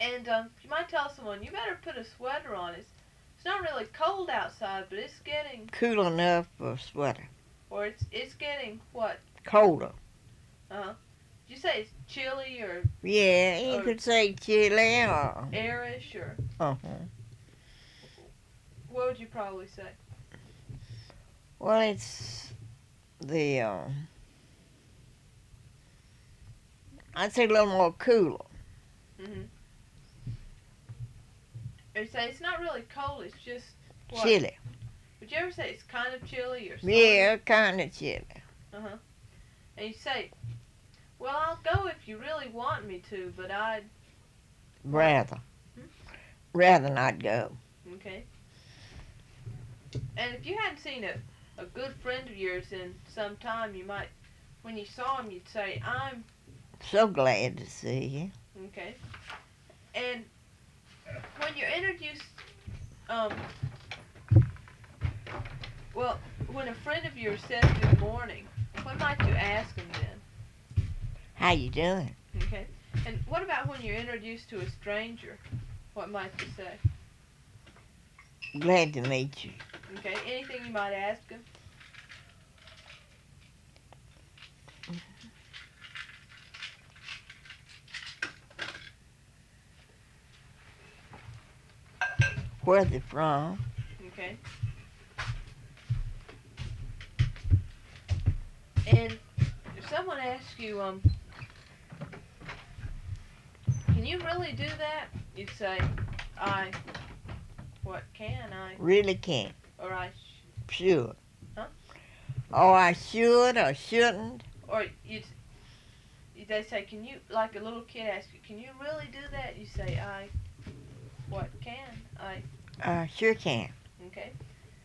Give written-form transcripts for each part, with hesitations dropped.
And you might tell someone, you better put a sweater on. It's not really cold outside, but it's getting... Cool enough for a sweater. Or it's getting, what? Colder. Uh-huh. Did you say it's chilly or... Yeah, you or could say chilly or... airish or... Uh-huh. What would you probably say? Well, it's the... I'd say a little more cooler. Mm-hmm. Or you say it's not really cold, it's just... What? Chilly. Would you ever say it's kind of chilly or something? Yeah, kind of chilly. Uh-huh. And you say, well, I'll go if you really want me to, but I'd... Rather. Hmm? Rather not go. Okay. And if you hadn't seen a good friend of yours in some time, you might, when you saw him, you'd say, I'm... So glad to see you. Okay. And when you're introduced, well, when a friend of yours says good morning, what might you ask him then? How you doing? Okay. And what about when you're introduced to a stranger? What might you say? Glad to meet you. Okay. Anything you might ask him? Where they from? Okay. And if someone asks you, can you really do that? You'd say, what can I? Really can't. Or Sure. Huh? Oh, I should or shouldn't. Or they say, can you, like a little kid asks you, can you really do that? You say, what can I? Sure can. Okay.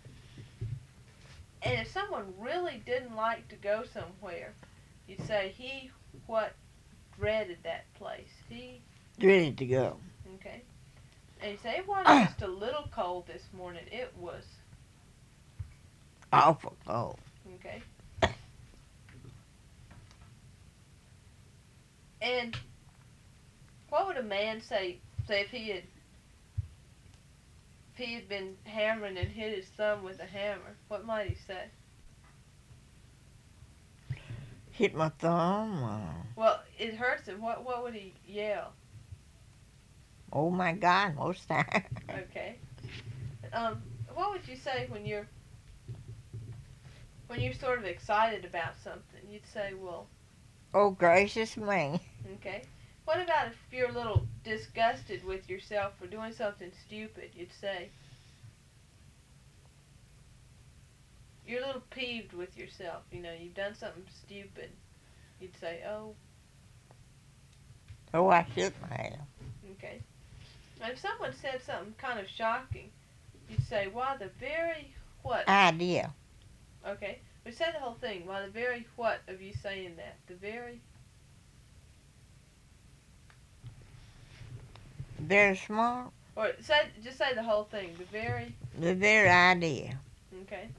And if someone really didn't like to go somewhere, you'd say, he, what, dreaded that place. He... Ready to go. Okay. And you say, it wasn't just a little cold this morning. It was... Awful cold. Okay. And what would a man say if he had been hammering and hit his thumb with a hammer? What might he say? Hit my thumb. Well, it hurts him. What would he yell? Oh my God, most times. Okay. What would you say when you're sort of excited about something? You'd say, well... Oh, gracious me. Okay. What about if you're a little disgusted with yourself for doing something stupid? You'd say... You're a little peeved with yourself. You know, you've done something stupid. You'd say, oh... Oh, I shouldn't have. Okay. Now, if someone said something kind of shocking, you'd say, why the very what? Idea. Okay. We say the whole thing. Why the very what of you saying that? The very... Very smart. Or just say the whole thing. The very... The very idea. Okay.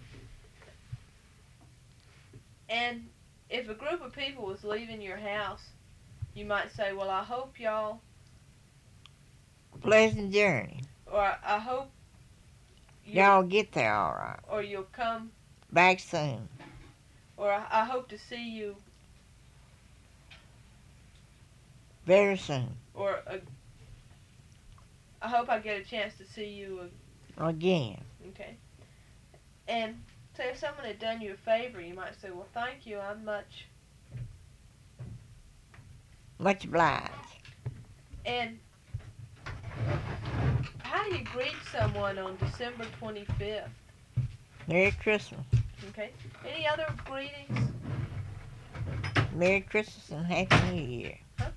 And if a group of people was leaving your house, you might say, well, I hope y'all... Pleasant journey. Or I hope... Y'all get there all right. Or you'll come... Back soon. Or I hope to see you... Very soon. Or I hope I get a chance to see you... Again. Okay. And say if someone had done you a favor, you might say, well, thank you, I'm much... Much obliged. And how do you greet someone on December 25th? Merry Christmas. Okay. Any other greetings? Merry Christmas and Happy New Year. Huh?